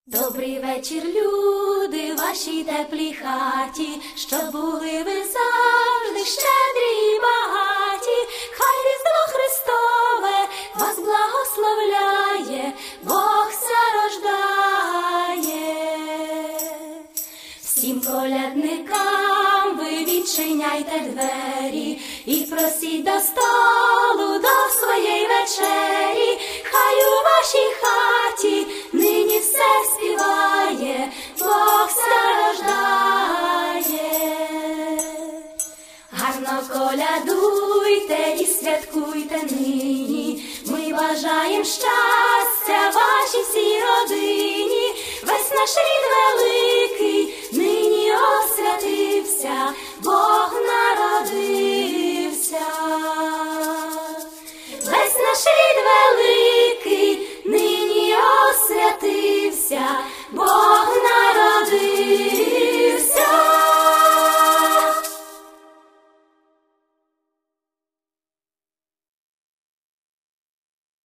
Добрий вечір, люди, вашій теплій хаті, щоб були ви завжди щедрі і багаті. Хай Різдво Христове вас благословляє, Бог ся рождає. Всім колядникам ви відчиняйте двері і просіть до столу, до своєї вечері. Хай у вашій хаті